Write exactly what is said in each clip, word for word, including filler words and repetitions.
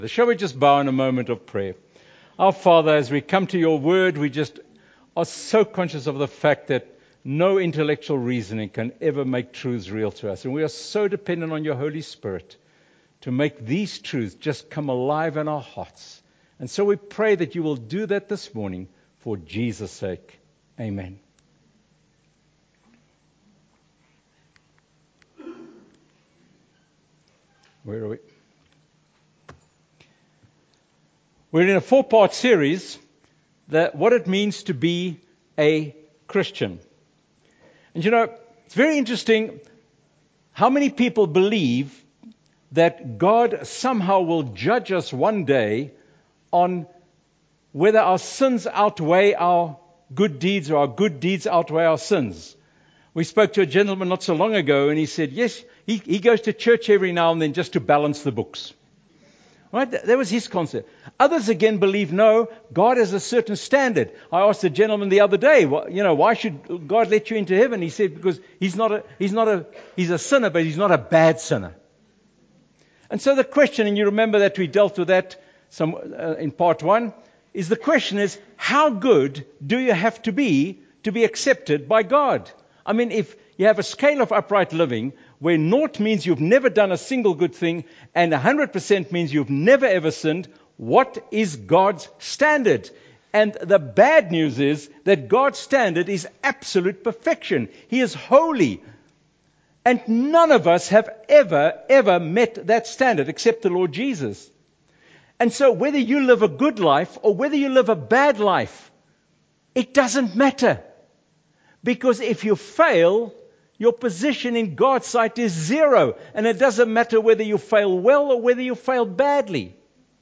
Shall we just bow in a moment of prayer? Our Father, as we come to your word, we just are so conscious of the fact that no intellectual reasoning can ever make truths real to us. And we are so dependent on your Holy Spirit to make these truths just come alive in our hearts. And so we pray that you will do that this morning for Jesus' sake. Amen. Where are we? We're in a four-part series, that what it means to be a Christian. And you know, it's very interesting how many people believe that God somehow will judge us one day on whether our sins outweigh our good deeds or our good deeds outweigh our sins. We spoke to a gentleman not so long ago, and he said, yes, he, he goes to church every now and then just to balance the books. Right? That was his concept. Others again believe, no, God has a certain standard. I asked a gentleman the other day, you know, why should God let you into heaven? He said, because he's not a, he's not a, he's a sinner, but he's not a bad sinner. And so the question, and you remember that we dealt with that some uh, in part one, is the question is, how good do you have to be to be accepted by God? I mean, if you have a scale of upright living where naught means you've never done a single good thing and one hundred percent means you've never ever sinned, what is God's standard? And the bad news is that God's standard is absolute perfection. He is holy. And none of us have ever, ever met that standard except the Lord Jesus. And so whether you live a good life or whether you live a bad life, it doesn't matter. Because if you fail, your position in God's sight is zero. And it doesn't matter whether you fail well or whether you fail badly.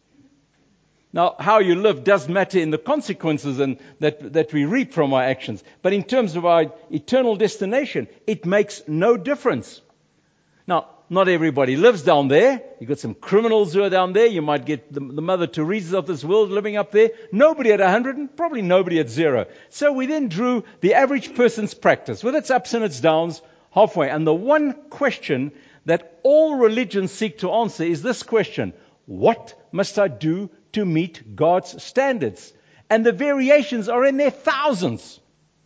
Now, how you live does matter in the consequences and that, that we reap from our actions. But in terms of our eternal destination, it makes no difference. Now, not everybody lives down there. You've got some criminals who are down there. You might get the, the Mother Teresa's of this world living up there. Nobody at one hundred and probably nobody at zero. So we then drew the average person's practice with its ups and its downs halfway. And the one question that all religions seek to answer is this question: what must I do to meet God's standards? And the variations are in their thousands.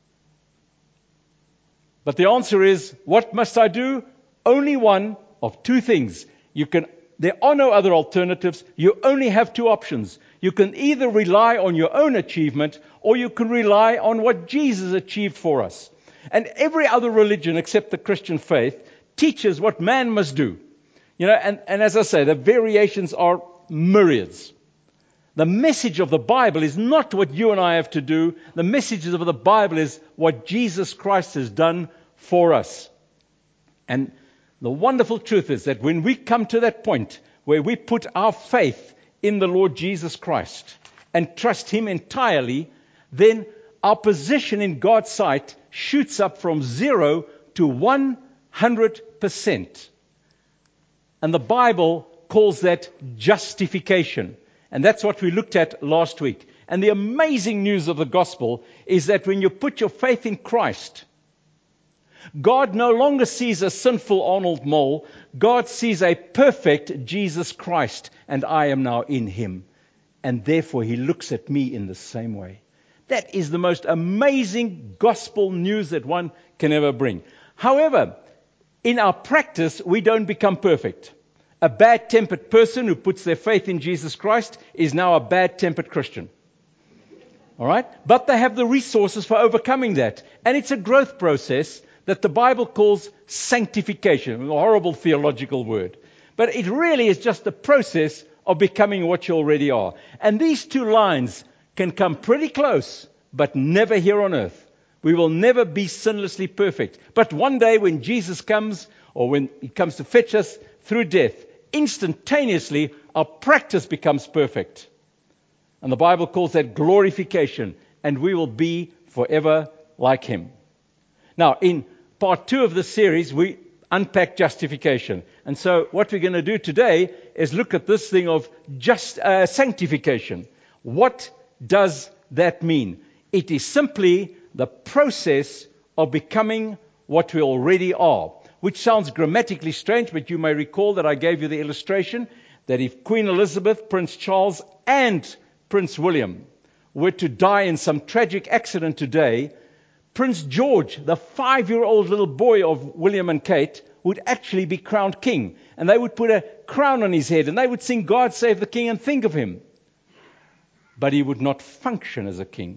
But the answer is, what must I do? Only one of two things. You can, there are no other alternatives. You only have two options. You can either rely on your own achievement or you can rely on what Jesus achieved for us. And every other religion except the Christian faith teaches what man must do. You know, and, and as I say, the variations are myriads. The message of the Bible is not what you and I have to do. The message of the Bible is what Jesus Christ has done for us. And the wonderful truth is that when we come to that point where we put our faith in the Lord Jesus Christ and trust Him entirely, then our position in God's sight shoots up from zero to one hundred percent. And the Bible calls that justification. And that's what we looked at last week. And the amazing news of the gospel is that when you put your faith in Christ, God no longer sees a sinful Arnold Mole. God sees a perfect Jesus Christ, and I am now in Him. And therefore He looks at me in the same way. That is the most amazing gospel news that one can ever bring. However, in our practice, we don't become perfect. A bad-tempered person who puts their faith in Jesus Christ is now a bad-tempered Christian. All right? But they have the resources for overcoming that. And it's a growth process that the Bible calls sanctification, a horrible theological word. But it really is just the process of becoming what you already are. And these two lines can come pretty close, but never here on earth. We will never be sinlessly perfect. But one day when Jesus comes, or when He comes to fetch us through death, instantaneously our practice becomes perfect. And the Bible calls that glorification, and we will be forever like Him. Now, in part two of this series, we unpack justification. And so what we're going to do today is look at this thing of just uh, sanctification. What does that mean? It is simply the process of becoming what we already are, which sounds grammatically strange, but you may recall that I gave you the illustration that if Queen Elizabeth, Prince Charles, and Prince William were to die in some tragic accident today, Prince George, the five-year-old little boy of William and Kate, would actually be crowned king. And they would put a crown on his head, and they would sing God Save the King and think of him. But he would not function as a king.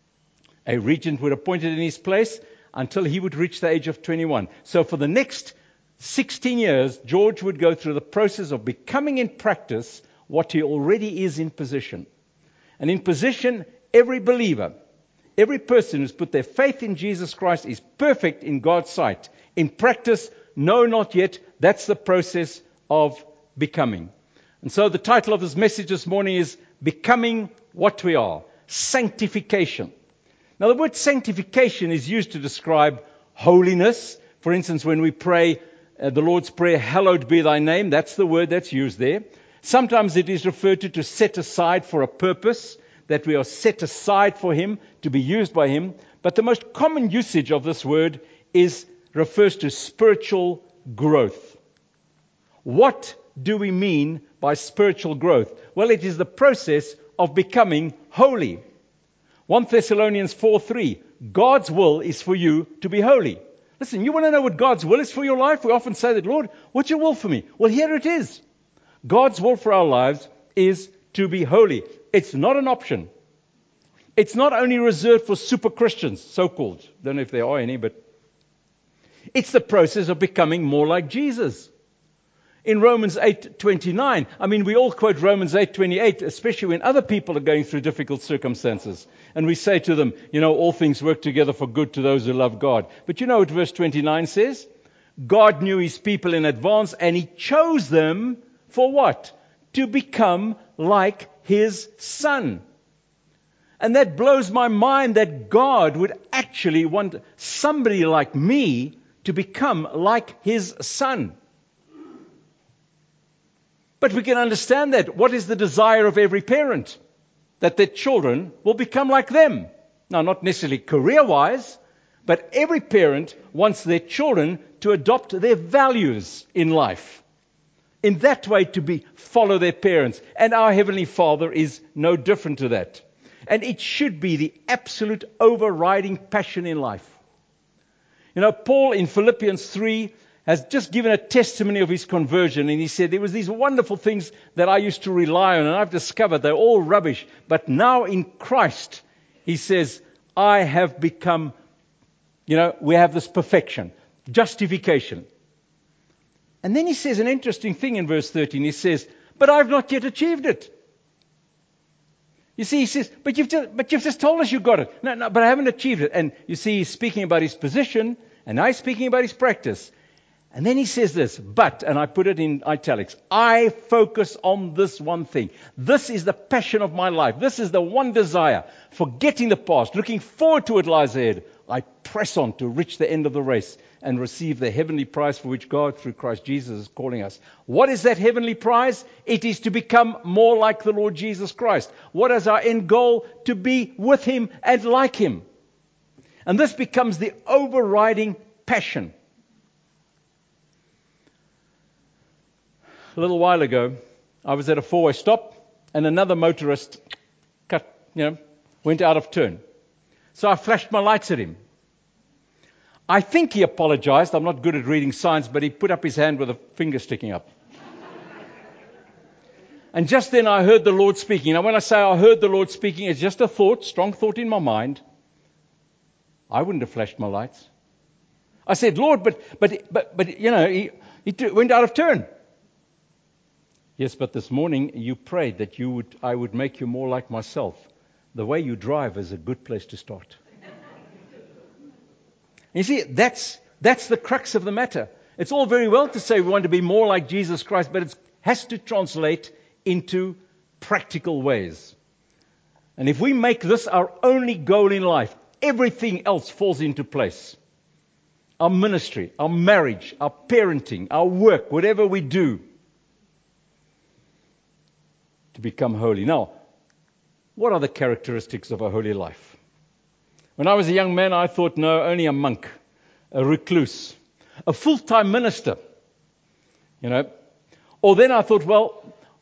A regent would appoint it in his place until he would reach the age of twenty-one. So for the next sixteen years, George would go through the process of becoming in practice what he already is in position. And in position, every believer, every person who's put their faith in Jesus Christ is perfect in God's sight. In practice, no, not yet. That's the process of becoming. And so the title of this message this morning is Becoming What We Are. Sanctification. Now the word sanctification is used to describe holiness. For instance, when we pray uh, the Lord's Prayer, hallowed be thy name, that's the word that's used there. Sometimes it is referred to to set aside for a purpose, that we are set aside for Him, to be used by Him. But the most common usage of this word is refers to spiritual growth. What do we mean by spiritual growth? Well, it is the process of becoming holy. First Thessalonians four three, God's will is for you to be holy. Listen, you want to know what God's will is for your life? We often say that, Lord, what's your will for me? Well, here it is. God's will for our lives is to be holy. It's not an option. It's not only reserved for super Christians, so-called. Don't know if there are any, but it's the process of becoming more like Jesus. In Romans eight twenty-nine, I mean, we all quote Romans eight twenty-eight, especially when other people are going through difficult circumstances. And we say to them, you know, all things work together for good to those who love God. But you know what verse twenty-nine says? God knew His people in advance, and He chose them for what? To become like His Son. And that blows my mind that God would actually want somebody like me to become like His Son. But we can understand that. What is the desire of every parent? That their children will become like them. Now, not necessarily career-wise, but every parent wants their children to adopt their values in life. In that way, to be follow their parents. And our Heavenly Father is no different to that. And it should be the absolute overriding passion in life. You know, Paul in Philippians three has just given a testimony of his conversion, and he said, there was these wonderful things that I used to rely on, and I've discovered they're all rubbish. But now in Christ, he says, I have become, you know, we have this perfection, justification. And then he says an interesting thing in verse thirteen. He says, but I've not yet achieved it. You see, he says, but you've just, but you've just told us you got it. No, no, but I haven't achieved it. And you see, he's speaking about his position, and now he's speaking about his practice. And then he says this, but, and I put it in italics, I focus on this one thing. This is the passion of my life. This is the one desire. Forgetting the past, looking forward to what lies ahead, I press on to reach the end of the race and receive the heavenly prize for which God, through Christ Jesus, is calling us. What is that heavenly prize? It is to become more like the Lord Jesus Christ. What is our end goal? To be with Him and like Him. And this becomes the overriding passion. A little while ago, I was at a four-way stop, and another motorist cut, you know, went out of turn. So I flashed my lights at him. I think he apologized. I'm not good at reading signs, but he put up his hand with a finger sticking up. And just then I heard the Lord speaking. Now when I say I heard the Lord speaking, it's just a thought, strong thought in my mind. I wouldn't have flashed my lights. I said, Lord, but, but, but, but you know, he, he t- went out of turn. Yes, but this morning you prayed that you would, I would make you more like myself. The way you drive is a good place to start. You see, that's that's the crux of the matter. It's all very well to say we want to be more like Jesus Christ, but it has to translate into practical ways. And if we make this our only goal in life, everything else falls into place. Our ministry, our marriage, our parenting, our work, whatever we do, to become holy. Now, what are the characteristics of a holy life? When I was a young man, I thought, no, only a monk, a recluse, a full-time minister, you know. Or then I thought, well,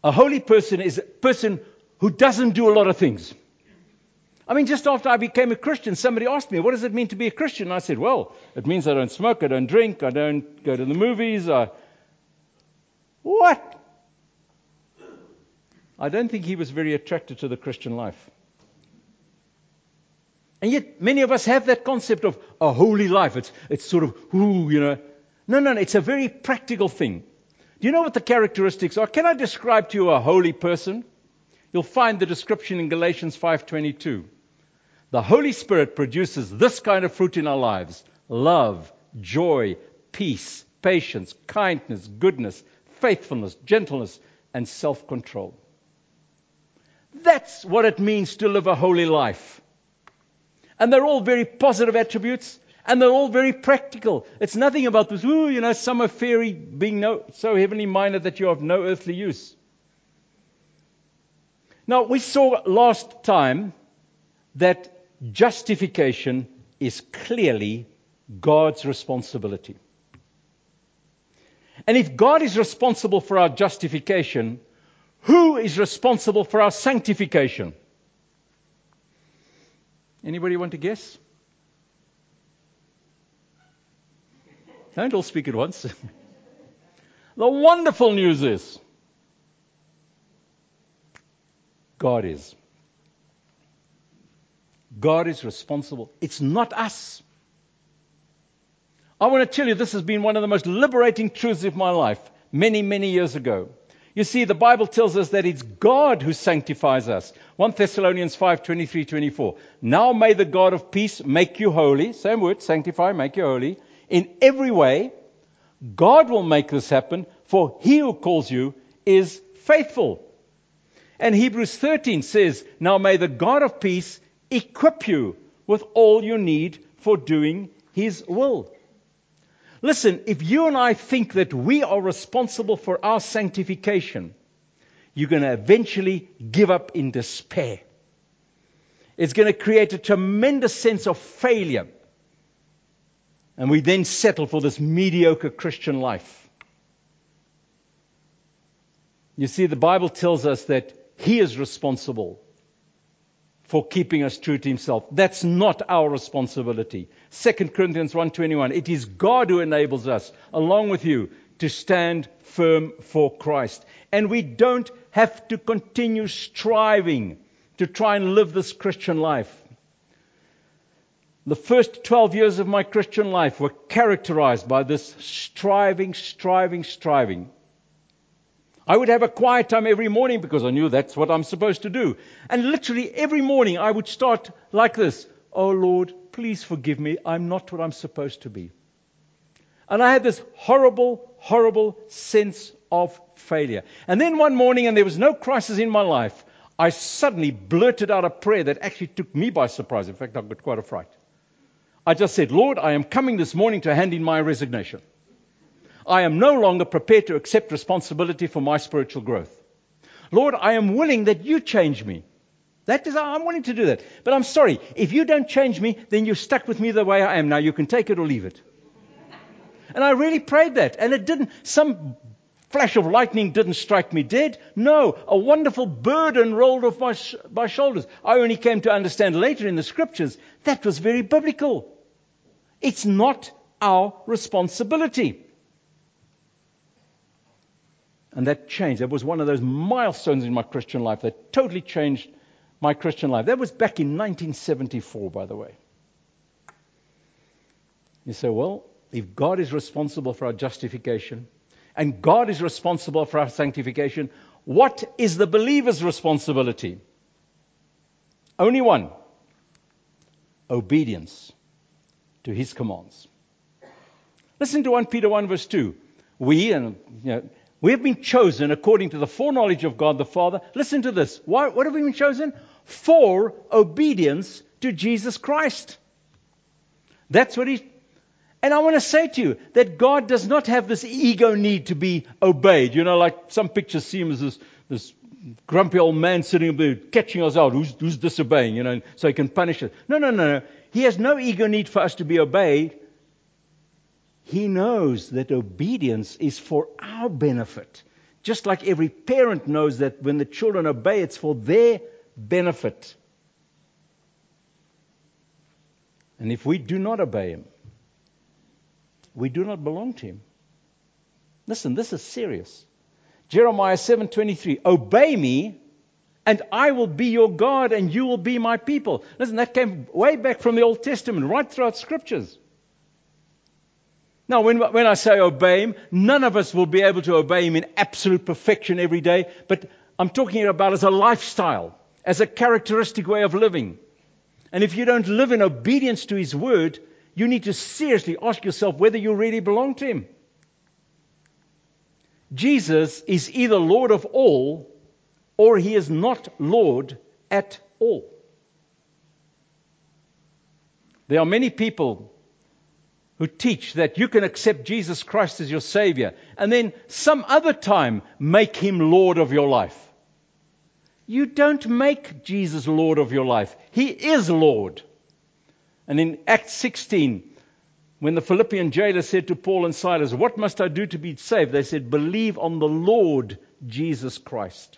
A holy person is a person who doesn't do a lot of things. I mean, just after I became a Christian, somebody asked me, what does it mean to be a Christian? And I said, well, it means I don't smoke, I don't drink, I don't go to the movies. I... What? I don't think he was very attracted to the Christian life. And yet, many of us have that concept of a holy life. It's, it's sort of, ooh, you know. No, no, no, it's a very practical thing. Do you know what the characteristics are? Can I describe to you a holy person? You'll find the description in Galatians five twenty-two. The Holy Spirit produces this kind of fruit in our lives: love, joy, peace, patience, kindness, goodness, faithfulness, gentleness, and self-control. That's what it means to live a holy life. And they're all very positive attributes, and they're all very practical. It's nothing about this, ooh, you know, summer fairy being no, so heavenly minded that you're of no earthly use. Now, we saw last time that justification is clearly God's responsibility. And if God is responsible for our justification, who is responsible for our sanctification? Anybody want to guess? Don't all speak at once. The wonderful news is, God is. God is responsible. It's not us. I want to tell you, this has been one of the most liberating truths of my life many, many years ago. You see, the Bible tells us that it's God who sanctifies us. First Thessalonians five twenty-three to twenty-four. Now may the God of peace make you holy. Same word, sanctify, make you holy. In every way, God will make this happen, for he who calls you is faithful. And Hebrews thirteen says, now may the God of peace equip you with all you need for doing his will. Listen, if you and I think that we are responsible for our sanctification, you're going to eventually give up in despair. It's going to create a tremendous sense of failure. And we then settle for this mediocre Christian life. You see, the Bible tells us that he is responsible for keeping us true to himself. That's not our responsibility. Second Corinthians one twenty-one. It is God who enables us, along with you, to stand firm for Christ. And we don't have to continue striving to try and live this Christian life. The first twelve years of my Christian life were characterized by this striving, striving, striving. I would have a quiet time every morning because I knew that's what I'm supposed to do. And literally every morning I would start like this. Oh Lord, please forgive me. I'm not what I'm supposed to be. And I had this horrible, horrible sense of failure. And then one morning, and there was no crisis in my life, I suddenly blurted out a prayer that actually took me by surprise. In fact, I got quite a fright. I just said, Lord, I am coming this morning to hand in my resignation. I am no longer prepared to accept responsibility for my spiritual growth. Lord, I am willing that you change me. That is, I'm willing to do that. But I'm sorry, if you don't change me, then you're stuck with me the way I am. Now you can take it or leave it. And I really prayed that. And it didn't, some flash of lightning didn't strike me dead. No, a wonderful burden rolled off my, sh- my shoulders. I only came to understand later in the scriptures that was very biblical. It's not our responsibility. And that changed. That was one of those milestones in my Christian life that totally changed my Christian life. That was back in nineteen seventy-four, by the way. You say, well, if God is responsible for our justification and God is responsible for our sanctification, what is the believer's responsibility? Only one. Obedience to his commands. Listen to First Peter one verse two. We, and you know, we have been chosen according to the foreknowledge of God the Father. Listen to this. Why, what have we been chosen? For obedience to Jesus Christ. That's what he... And I want to say to you that God does not have this ego need to be obeyed. You know, like some pictures see him as this, this grumpy old man sitting up there catching us out. Who's, who's disobeying, you know, so he can punish us. No, no, no, no. He has no ego need for us to be obeyed. He knows that obedience is for our benefit, Just like every parent knows that when the children obey, it's for their benefit. And if we do not obey Him, we do not belong to Him. Listen, this is serious. Jeremiah seven twenty-three, obey me, and I will be your God, and you will be my people. Listen, that came way back from the Old Testament, right throughout Scriptures. Now, when, when I say obey Him, none of us will be able to obey Him in absolute perfection every day, but I'm talking about as a lifestyle, as a characteristic way of living. And if you don't live in obedience to His Word, you need to seriously ask yourself whether you really belong to Him. Jesus is either Lord of all, or He is not Lord at all. There are many people who teach that you can accept Jesus Christ as your Savior and then some other time make Him Lord of your life. You don't make Jesus Lord of your life. He is Lord. And in Acts sixteen, when the Philippian jailer said to Paul and Silas, what must I do to be saved? They said, believe on the Lord Jesus Christ.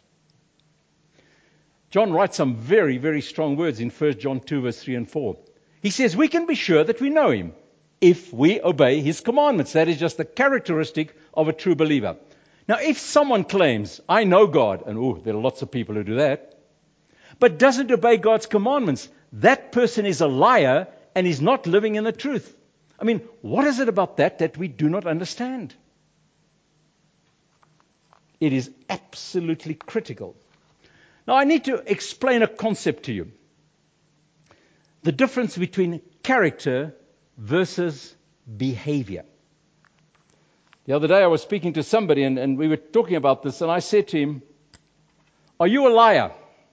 John writes some very, very strong words in First John two, verse three and four. He says, we can be sure that we know Him if we obey His commandments. That is just the characteristic of a true believer. Now, if someone claims, I know God, and oh, there are lots of people who do that, but doesn't obey God's commandments, that person is a liar and is not living in the truth. I mean, what is it about that that we do not understand? It is absolutely critical. Now, I need to explain a concept to you. The difference between character versus behavior. The other day I was speaking to somebody and, and we were talking about this, and I said to him, are you a liar?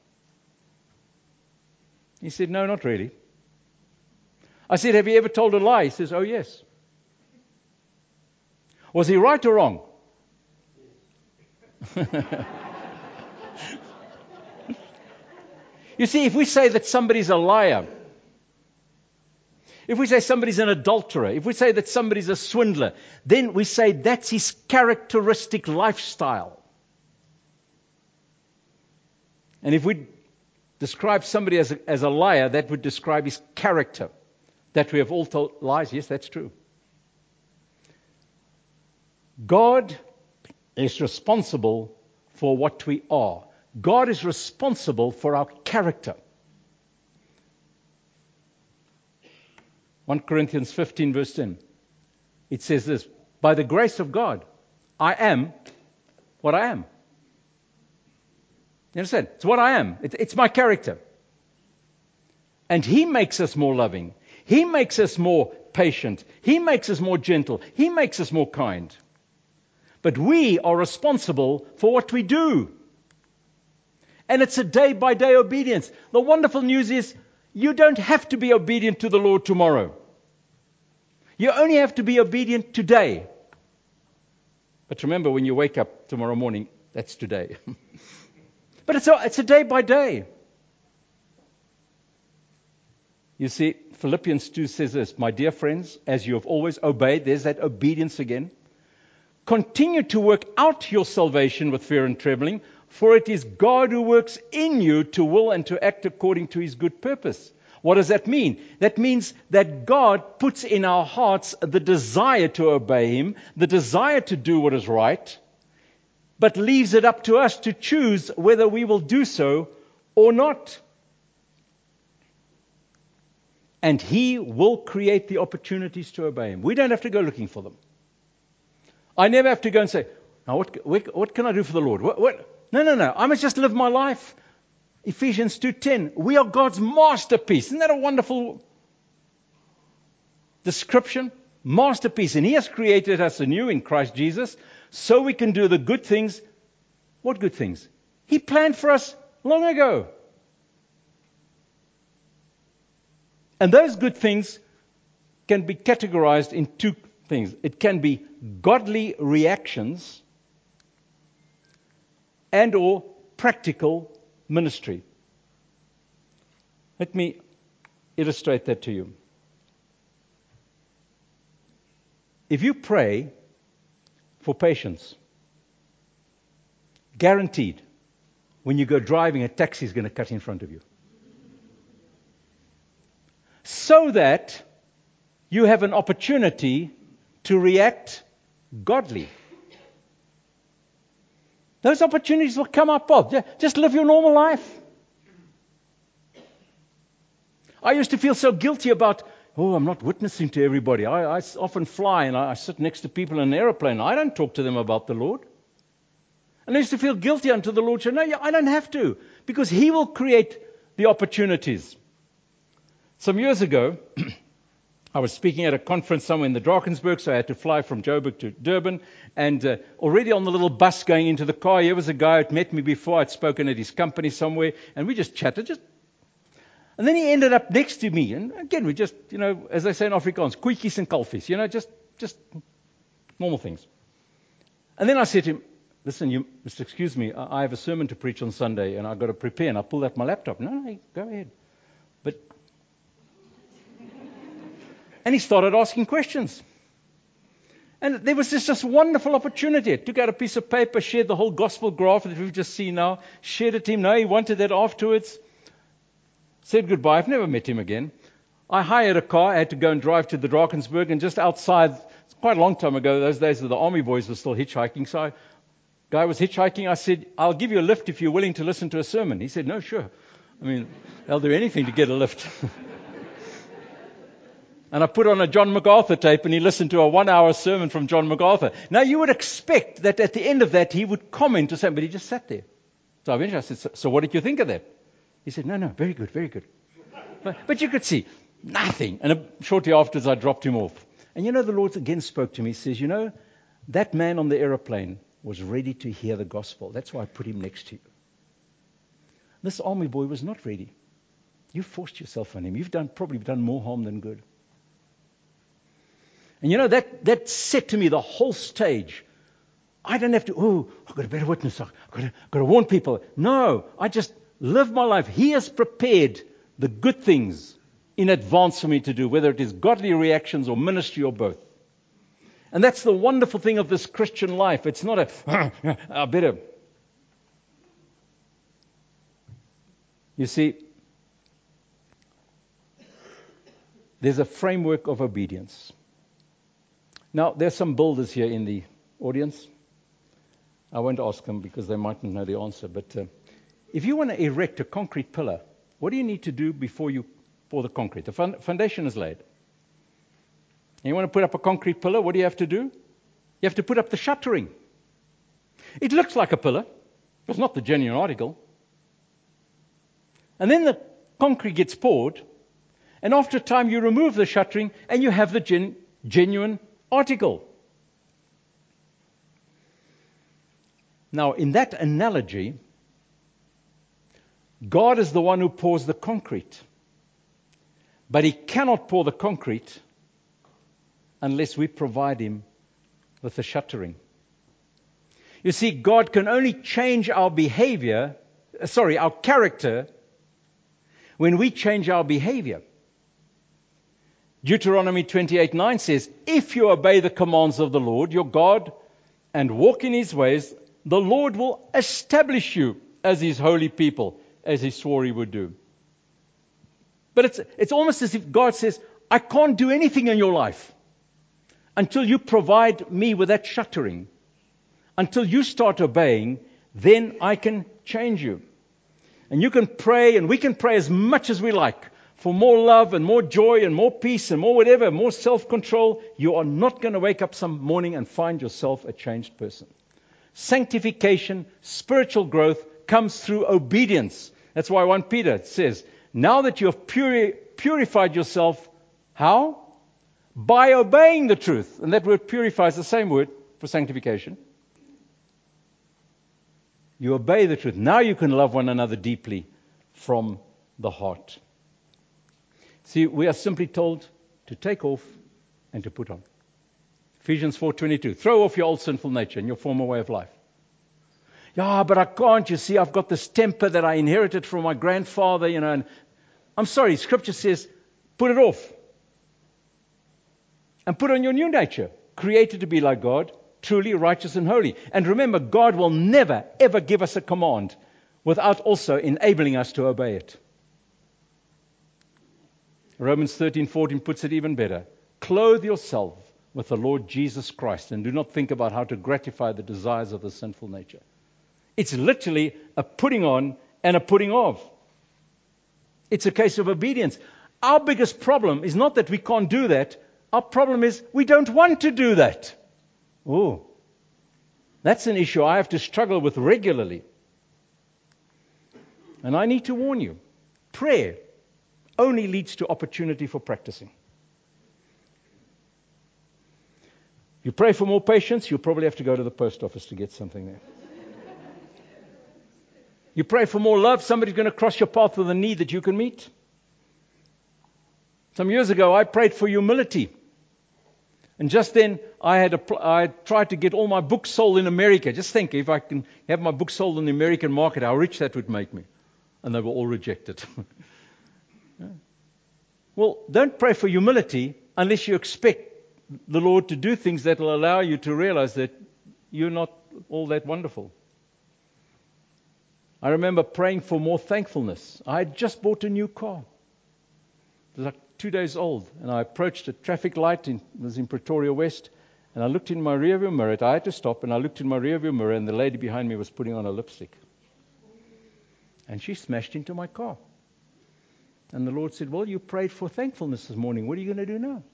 He said, no, not really. I said, have you ever told a lie? He says, oh, yes. Was he right or wrong? You see, if we say that somebody's a liar, if we say somebody's an adulterer, if we say that somebody's a swindler, then we say that's his characteristic lifestyle. And if we describe somebody as a, as a liar, that would describe his character. That we have all told lies, yes, that's true. God is responsible for what we are. God is responsible for our character. First Corinthians fifteen verse ten. It says this, by the grace of God, I am what I am. You understand? It's what I am. It, it's my character. And He makes us more loving. He makes us more patient. He makes us more gentle. He makes us more kind. But we are responsible for what we do. And it's a day-by-day obedience. The wonderful news is you don't have to be obedient to the Lord tomorrow. You only have to be obedient today. But remember, when you wake up tomorrow morning, that's today. But it's a, it's a day by day. You see, Philippians two says this, my dear friends, as you have always obeyed, there's that obedience again. Continue to work out your salvation with fear and trembling, for it is God who works in you to will and to act according to His good purpose. What does that mean? That means that God puts in our hearts the desire to obey Him, the desire to do what is right, but leaves it up to us to choose whether we will do so or not. And He will create the opportunities to obey Him. We don't have to go looking for them. I never have to go and say, now what, what can I do for the Lord? What, what? No, no, no. I must just live my life. Ephesians two ten. We are God's masterpiece. Isn't that a wonderful description? Masterpiece. And He has created us anew in Christ Jesus so we can do the good things. What good things? He planned for us long ago. And those good things can be categorized in two things. It can be godly reactions and or practical ministry. Let me illustrate that to you. If you pray for patience, guaranteed, when you go driving, a taxi is going to cut in front of you. So that you have an opportunity to react godly. Those opportunities will come up. Bob. Just live your normal life. I used to feel so guilty about, oh, I'm not witnessing to everybody. I, I often fly and I, I sit next to people in an airplane. I don't talk to them about the Lord. And I used to feel guilty unto the Lord. So, no, I don't have to. Because He will create the opportunities. Some years ago, I was speaking at a conference somewhere in the Drakensberg, so I had to fly from Joburg to Durban. And uh, already on the little bus going into the car, here was a guy who had met me before. I'd spoken at his company somewhere. And we just chatted. Just And then he ended up next to me. And again, we just, you know, as they say in Afrikaans, koetjies and kalfies, you know, just, just normal things. And then I said to him, listen, you must excuse me, I have a sermon to preach on Sunday and I've got to prepare. And I pulled out my laptop. No, no, go ahead. But, and he started asking questions. And there was this just wonderful opportunity. I took out a piece of paper, shared the whole gospel graph that we've just seen now, shared it to him. No, he wanted that afterwards. Said goodbye. I've never met him again. I hired a car. I had to go and drive to the Drakensberg. And just outside, it's quite a long time ago, those days the army boys were still hitchhiking. So I, guy was hitchhiking. I said, I'll give you a lift if you're willing to listen to a sermon. He said, no, sure. I mean, they'll do anything to get a lift. And I put on a John MacArthur tape and he listened to a one-hour sermon from John MacArthur. Now, you would expect that at the end of that, he would comment or something, but he just sat there. So eventually I said, so, so what did you think of that? He said, no, no, very good, very good. But, but you could see, nothing. And uh, shortly afterwards, I dropped him off. And you know, the Lord again spoke to me. He says, you know, that man on the aeroplane was ready to hear the gospel. That's why I put him next to you. This army boy was not ready. You forced yourself on him. You've done probably done more harm than good. And you know, that, that set to me the whole stage. I don't have to, oh, I've got a better witness. I've got to, got to warn people. No, I just live my life. He has prepared the good things in advance for me to do, whether it is godly reactions or ministry or both. And that's the wonderful thing of this Christian life. It's not a, I better. You see, there's a framework of obedience. Now, there's some builders here in the audience. I won't ask them because they mightn't know the answer. But uh, if you want to erect a concrete pillar, what do you need to do before you pour the concrete? The foundation is laid. And you want to put up a concrete pillar, what do you have to do? You have to put up the shuttering. It looks like a pillar. It's not the genuine article. And then the concrete gets poured. And after a time, you remove the shuttering and you have the gen- genuine article. Now, in that analogy, God is the one who pours the concrete. But He cannot pour the concrete unless we provide Him with the shuttering. You see, God can only change our behavior, sorry, our character, when we change our behavior. Deuteronomy twenty-eight nine says, if you obey the commands of the Lord, your God, and walk in His ways, the Lord will establish you as His holy people, as He swore He would do. But it's, it's almost as if God says, I can't do anything in your life until you provide me with that shuttering. Until you start obeying, then I can change you. And you can pray, and we can pray as much as we like for more love and more joy and more peace and more whatever, more self-control. You are not going to wake up some morning and find yourself a changed person. Sanctification, spiritual growth comes through obedience. That's why First Peter says, now that you have puri- purified yourself, how? By obeying the truth. And that word purify is the same word for sanctification. You obey the truth. Now you can love one another deeply from the heart. See, we are simply told to take off and to put on. Ephesians four twenty-two. Throw off your old sinful nature and your former way of life. Yeah, but I can't. You see, I've got this temper that I inherited from my grandfather, you know. And I'm sorry, Scripture says, put it off. And put on your new nature, created to be like God, truly righteous and holy. And remember, God will never, ever give us a command without also enabling us to obey it. Romans thirteen fourteen puts it even better. Clothe yourself with the Lord Jesus Christ and do not think about how to gratify the desires of the sinful nature. It's literally a putting on and a putting off. It's a case of obedience. Our biggest problem is not that we can't do that. Our problem is we don't want to do that. Oh, that's an issue I have to struggle with regularly. And I need to warn you, prayer only leads to opportunity for practicing. You pray for more patience, you'll probably have to go to the post office to get something there. You pray for more love, somebody's going to cross your path with a need that you can meet. Some years ago, I prayed for humility. And just then, I had a, I tried to get all my books sold in America. Just think, if I can have my books sold in the American market, how rich that would make me. And they were all rejected. Yeah. Well, don't pray for humility unless you expect the Lord to do things that will allow you to realize that you're not all that wonderful. I remember praying for more thankfulness. I had just bought a new car. It was like two days old, and I approached a traffic light. In, it was in Pretoria West, and I looked in my rearview mirror. I had to stop, and I looked in my rearview mirror, and the lady behind me was putting on a lipstick. And she smashed into my car. And the Lord said, well, you prayed for thankfulness this morning. What are you going to do now?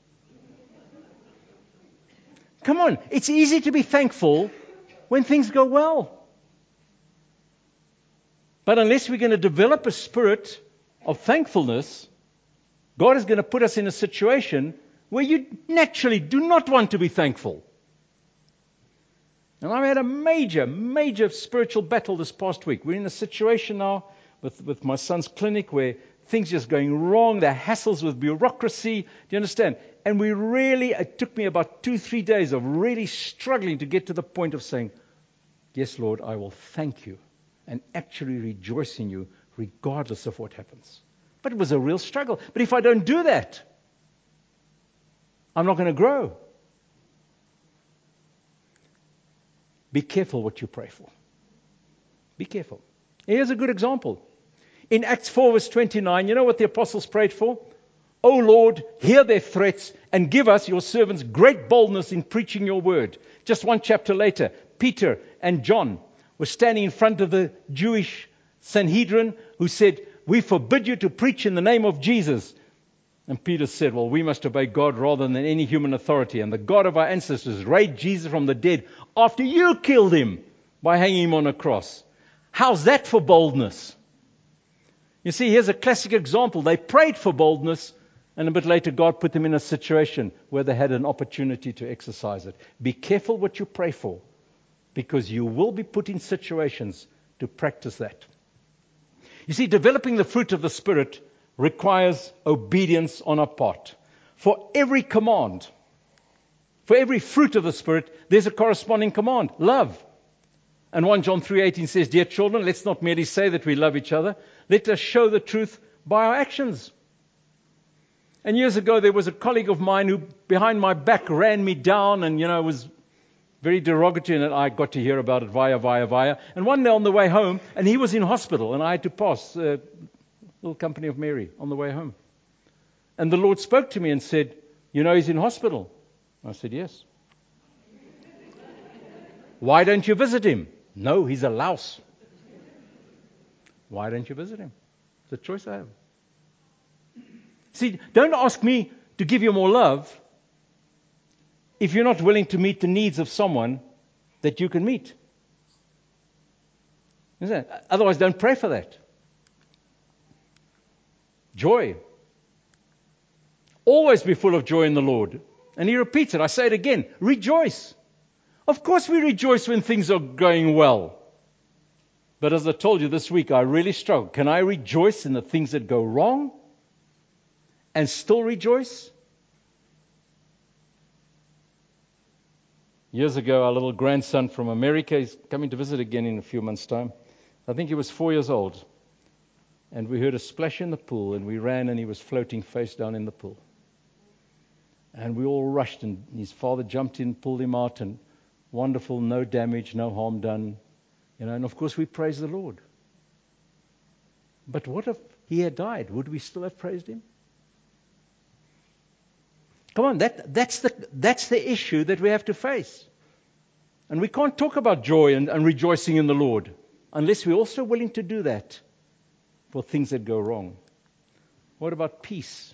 Come on, it's easy to be thankful when things go well. But unless we're going to develop a spirit of thankfulness, God is going to put us in a situation where you naturally do not want to be thankful. And I've had a major, major spiritual battle this past week. We're in a situation now with, with my son's clinic where things just going wrong. There are hassles with bureaucracy. Do you understand? And we really, it took me about two, three days of really struggling to get to the point of saying, yes, Lord, I will thank you and actually rejoice in you regardless of what happens. But it was a real struggle. But if I don't do that, I'm not going to grow. Be careful what you pray for. Be careful. Here's a good example. In Acts four verse twenty-nine, you know what the apostles prayed for? O Lord, hear their threats and give us, your servants, great boldness in preaching your word. Just one chapter later, Peter and John were standing in front of the Jewish Sanhedrin who said, we forbid you to preach in the name of Jesus. And Peter said, well, we must obey God rather than any human authority. And the God of our ancestors raised Jesus from the dead after you killed him by hanging him on a cross. How's that for boldness? You see, here's a classic example. They prayed for boldness, and a bit later God put them in a situation where they had an opportunity to exercise it. Be careful what you pray for, because you will be put in situations to practice that. You see, developing the fruit of the Spirit requires obedience on our part. For every command, for every fruit of the Spirit, there's a corresponding command, love. And First John three eighteen says, dear children, let's not merely say that we love each other. Let us show the truth by our actions. And years ago, there was a colleague of mine who, behind my back, ran me down and, you know, was very derogatory, and I got to hear about it via, via, via. And one day on the way home, and he was in hospital, and I had to pass a uh, little company of Mary on the way home. And the Lord spoke to me and said, you know, he's in hospital. I said, yes. Why don't you visit him? No, he's a louse. Why don't you visit him? It's a choice I have. See, don't ask me to give you more love if you're not willing to meet the needs of someone that you can meet. Isn't it? Otherwise, don't pray for that. Joy. Always be full of joy in the Lord. And he repeats it. I say it again. Rejoice. Of course we rejoice when things are going well. But as I told you this week, I really struggle. Can I rejoice in the things that go wrong and still rejoice? Years ago, our little grandson from America is coming to visit again in a few months' time. I think he was four years old. And we heard a splash in the pool, and we ran, and he was floating face down in the pool. And we all rushed, and his father jumped in, pulled him out, and wonderful, no damage, no harm done. You know, and of course we praise the Lord. But what if he had died? Would we still have praised him? Come on, that, that's the that's the issue that we have to face. And we can't talk about joy and, and rejoicing in the Lord unless we're also willing to do that for things that go wrong. What about peace?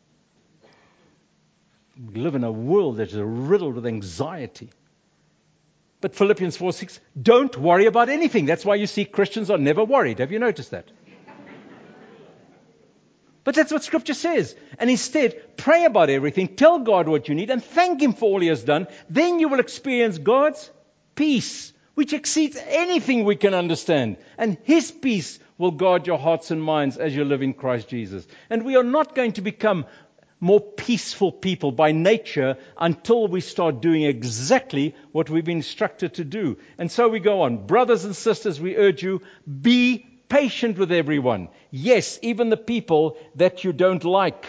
We live in a world that is riddled with anxiety. But Philippians four six, don't worry about anything. That's why you see Christians are never worried. Have you noticed that? But that's what Scripture says. And instead, pray about everything, tell God what you need, and thank Him for all He has done. Then you will experience God's peace, which exceeds anything we can understand. And His peace will guard your hearts and minds as you live in Christ Jesus. And we are not going to become more peaceful people by nature until we start doing exactly what we've been instructed to do. And so we go on. Brothers and sisters, we urge you, be patient with everyone. Yes, even the people that you don't like.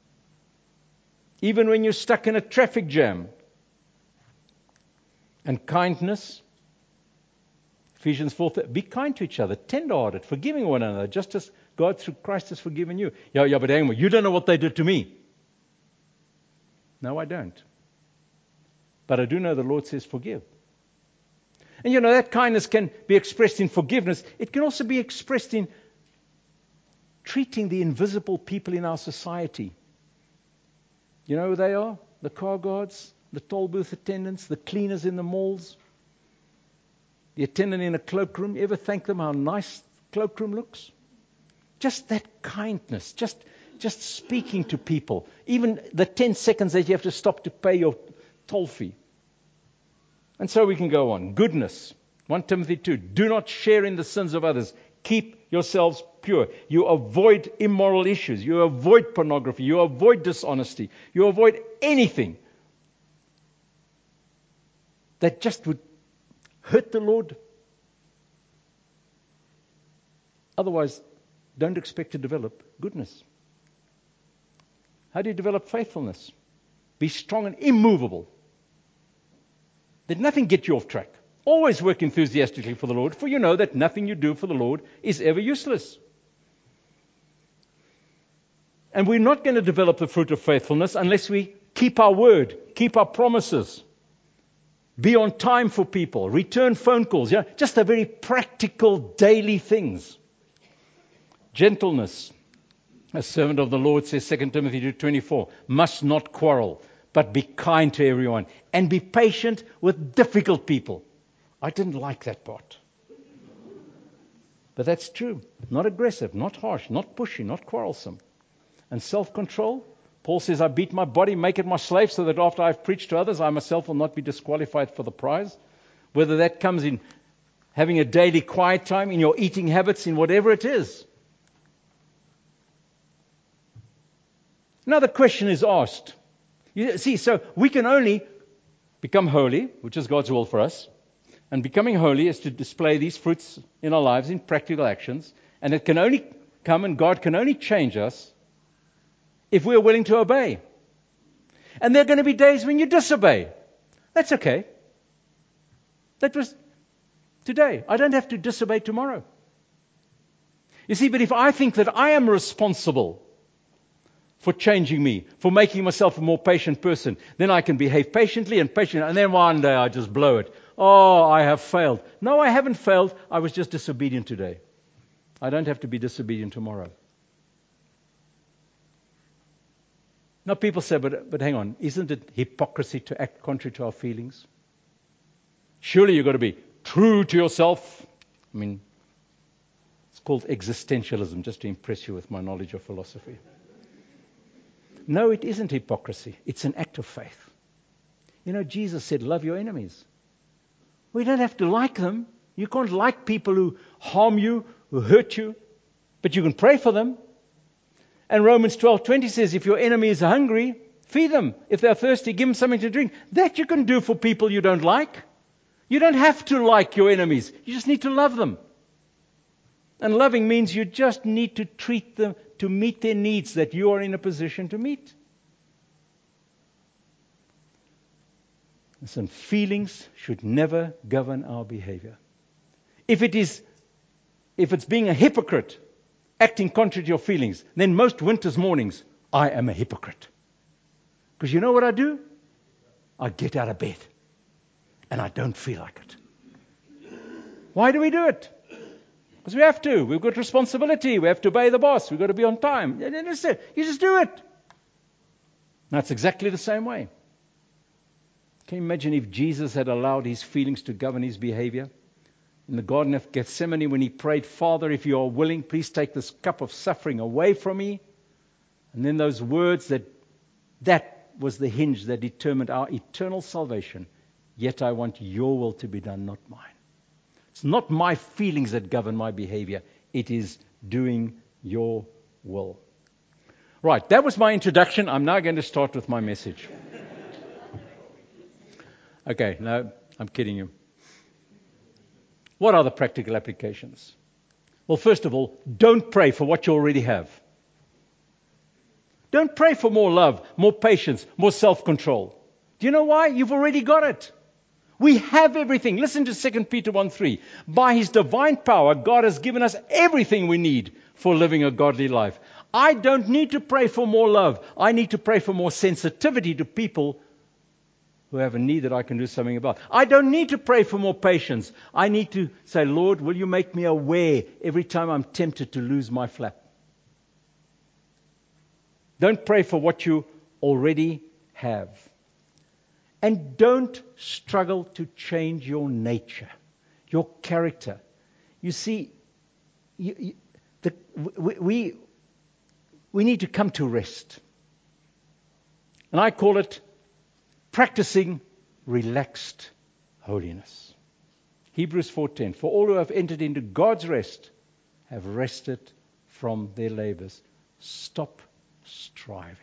Even when you're stuck in a traffic jam. And kindness. Ephesians four, be kind to each other, tender-hearted, forgiving one another, just as God through Christ has forgiven you. Yeah, yeah, but hang on, you don't know what they did to me. No, I don't. But I do know the Lord says forgive. And you know, that kindness can be expressed in forgiveness. It can also be expressed in treating the invisible people in our society. You know who they are? The car guards, the toll booth attendants, the cleaners in the malls, the attendant in a cloakroom. You ever thank them how nice the cloakroom looks? Just that kindness, just just speaking to people. Even the ten seconds that you have to stop to pay your toll fee. And so we can go on. Goodness. First Timothy two. Do not share in the sins of others. Keep yourselves pure. You avoid immoral issues. You avoid pornography. You avoid dishonesty. You avoid anything that just would hurt the Lord. Otherwise, don't expect to develop goodness. How do you develop faithfulness? Be strong and immovable. Let nothing get you off track. Always work enthusiastically for the Lord, for you know that nothing you do for the Lord is ever useless. And we're not going to develop the fruit of faithfulness unless we keep our word, keep our promises, be on time for people, return phone calls, yeah, just the very practical daily things. Gentleness. A servant of the Lord, says Second Timothy two twenty-four, must not quarrel, but be kind to everyone and be patient with difficult people. I didn't like that part. But that's true. Not aggressive, not harsh, not pushy, not quarrelsome. And self-control. Paul says, I beat my body, make it my slave, so that after I've preached to others, I myself will not be disqualified for the prize. Whether that comes in having a daily quiet time, in your eating habits, in whatever it is. Now the question is asked. You see, so we can only become holy, which is God's will for us. And becoming holy is to display these fruits in our lives in practical actions. And it can only come, and God can only change us if we're willing to obey. And there are going to be days when you disobey. That's okay. That was today. I don't have to disobey tomorrow. You see, but if I think that I am responsible for changing me, for making myself a more patient person, then I can behave patiently and patiently, and then one day I just blow it. Oh, I have failed. No, I haven't failed. I was just disobedient today. I don't have to be disobedient tomorrow. Now people say, but, but hang on, isn't it hypocrisy to act contrary to our feelings? Surely you've got to be true to yourself. I mean, it's called existentialism, just to impress you with my knowledge of philosophy. No, it isn't hypocrisy. It's an act of faith. You know, Jesus said, love your enemies. We don't have to like them. You can't like people who harm you, who hurt you, but you can pray for them. And Romans twelve twenty says, if your enemy is hungry, feed them. If they're thirsty, give them something to drink. That you can do for people you don't like. You don't have to like your enemies. You just need to love them. And loving means you just need to treat them to meet their needs that you are in a position to meet. Listen, feelings should never govern our behavior. If it is, if it's being a hypocrite, acting contrary to your feelings, then most winter's mornings, I am a hypocrite. Because you know what I do? I get out of bed. And I don't feel like it. Why do we do it? Because we have to. We've got responsibility. We have to obey the boss. We've got to be on time. You just do it. That's exactly the same way. Can you imagine if Jesus had allowed his feelings to govern his behavior? In the Garden of Gethsemane, when he prayed, Father, if you are willing, please take this cup of suffering away from me. And then those words, that that was the hinge that determined our eternal salvation. Yet I want your will to be done, not mine. It's not my feelings that govern my behavior. It is doing your will. Right, that was my introduction. I'm now going to start with my message. Okay, no, I'm kidding you. What are the practical applications? Well, first of all, don't pray for what you already have. Don't pray for more love, more patience, more self-control. Do you know why? You've already got it. We have everything. Listen to Second Peter one three. By his divine power, God has given us everything we need for living a godly life. I don't need to pray for more love. I need to pray for more sensitivity to people who have a need that I can do something about. I don't need to pray for more patience. I need to say, Lord, will you make me aware every time I'm tempted to lose my flap? Don't pray for what you already have. And don't struggle to change your nature, your character. You see, you, you, the, we, we, we need to come to rest. And I call it practicing relaxed holiness. Hebrews four ten. For all who have entered into God's rest have rested from their labors. Stop striving.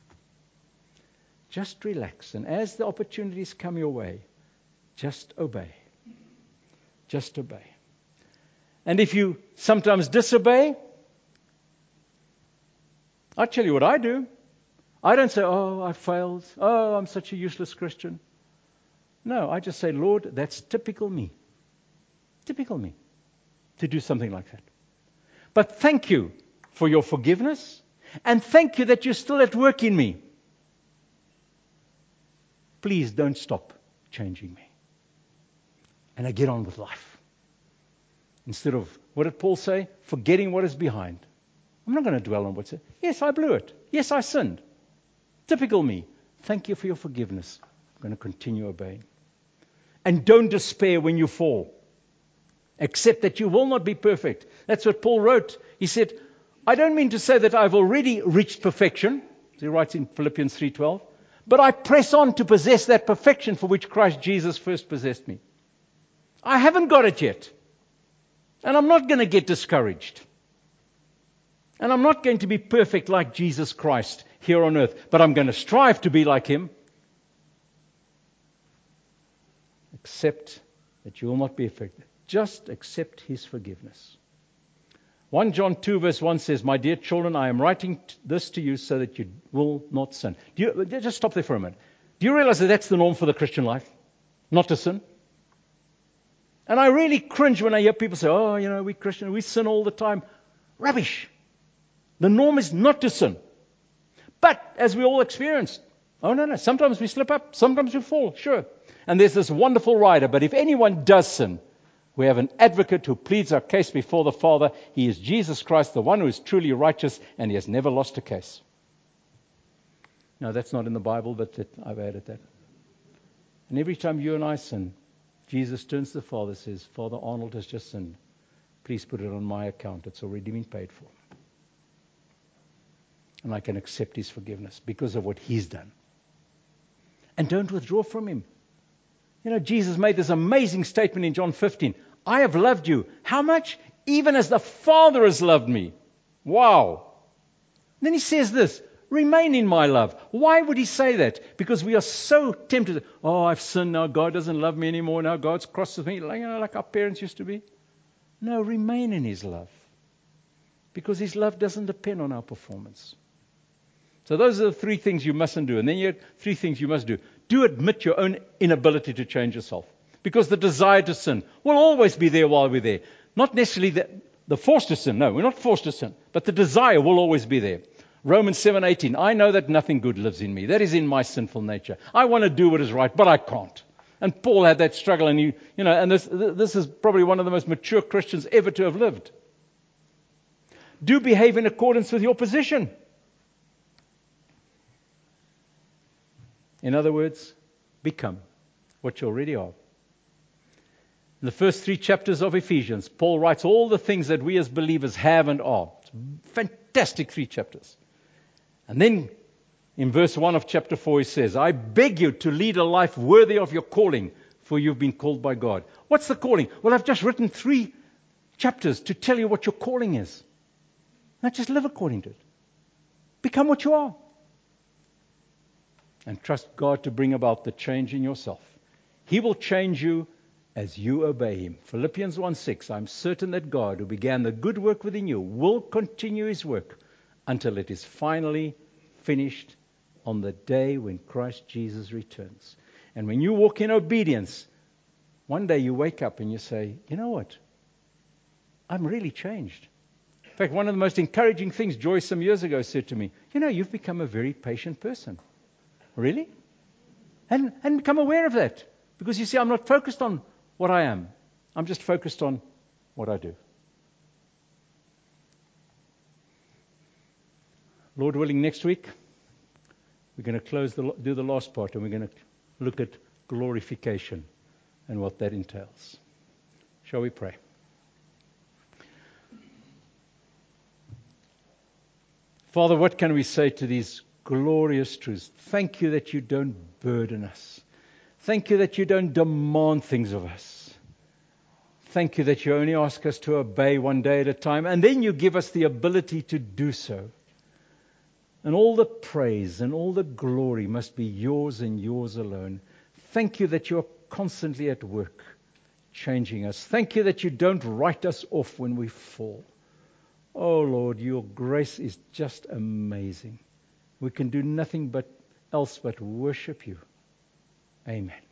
Just relax. And as the opportunities come your way, just obey. Just obey. And if you sometimes disobey, I'll tell you what I do. I don't say, oh, I failed. Oh, I'm such a useless Christian. No, I just say, Lord, that's typical me. Typical me to do something like that. But thank you for your forgiveness. And thank you that you're still at work in me. Please don't stop changing me. And I get on with life. Instead of, what did Paul say? Forgetting what is behind. I'm not going to dwell on what's it. Yes, I blew it. Yes, I sinned. Typical me. Thank you for your forgiveness. I'm going to continue obeying. And don't despair when you fall. Accept that you will not be perfect. That's what Paul wrote. He said, I don't mean to say that I've already reached perfection. He writes in Philippians three twelve. But I press on to possess that perfection for which Christ Jesus first possessed me. I haven't got it yet. And I'm not going to get discouraged. And I'm not going to be perfect like Jesus Christ here on earth. But I'm going to strive to be like him. Accept that you will not be affected. Just accept his forgiveness. First John two verse one says, my dear children, I am writing this to you so that you will not sin. Do you, just stop there for a minute. Do you realize that that's the norm for the Christian life? Not to sin? And I really cringe when I hear people say, oh, you know, we Christians, we sin all the time. Rubbish. The norm is not to sin. But as we all experience, oh, no, no, sometimes we slip up, sometimes we fall, sure. And there's this wonderful rider, but if anyone does sin, we have an advocate who pleads our case before the Father. He is Jesus Christ, the one who is truly righteous, and he has never lost a case. No, that's not in the Bible, but it, I've added that. And every time you and I sin, Jesus turns to the Father and says, Father, Arnold has just sinned. Please put it on my account. It's already been paid for. And I can accept his forgiveness because of what he's done. And don't withdraw from him. You know, Jesus made this amazing statement in John fifteen. I have loved you. How much? Even as the Father has loved me. Wow. And then he says this, remain in my love. Why would he say that? Because we are so tempted. Oh, I've sinned now. God doesn't love me anymore. Now God's cross with me, like, you know, like our parents used to be. No, remain in his love. Because his love doesn't depend on our performance. So those are the three things you mustn't do. And then you have three things you must do. do admit your own inability to change yourself. Because the desire to sin will always be there while we're there. Not necessarily the, the force to sin. No, we're not forced to sin. But the desire will always be there. Romans seven eighteen. I know that nothing good lives in me. That is in my sinful nature. I want to do what is right, but I can't. And Paul had that struggle. And, you, you know, and this, this is probably one of the most mature Christians ever to have lived. Do behave in accordance with your position. In other words, become what you already are. In the first three chapters of Ephesians, Paul writes all the things that we as believers have and are. It's fantastic three chapters. And then in verse one of chapter four, he says, I beg you to lead a life worthy of your calling, for you've been called by God. What's the calling? Well, I've just written three chapters to tell you what your calling is. Now just live according to it. Become what you are. And trust God to bring about the change in yourself. He will change you as you obey Him. Philippians one six, I'm certain that God, who began the good work within you, will continue His work until it is finally finished on the day when Christ Jesus returns. And when you walk in obedience, one day you wake up and you say, you know what? I'm really changed. In fact, one of the most encouraging things Joyce some years ago said to me, you know, you've become a very patient person. Really? And, and become aware of that. Because you see, I'm not focused on what I am. I'm just focused on what I do. Lord willing, next week, we're going to close the, do the last part, and we're going to look at glorification and what that entails. Shall we pray? Father, what can we say to these glorious truths? Thank you that you don't burden us. Thank you that you don't demand things of us. Thank you that you only ask us to obey one day at a time, and then you give us the ability to do so. And all the praise and all the glory must be yours and yours alone. Thank you that you're constantly at work, changing us. Thank you that you don't write us off when we fall. Oh Lord, your grace is just amazing. We can do nothing but else but worship you. Amen.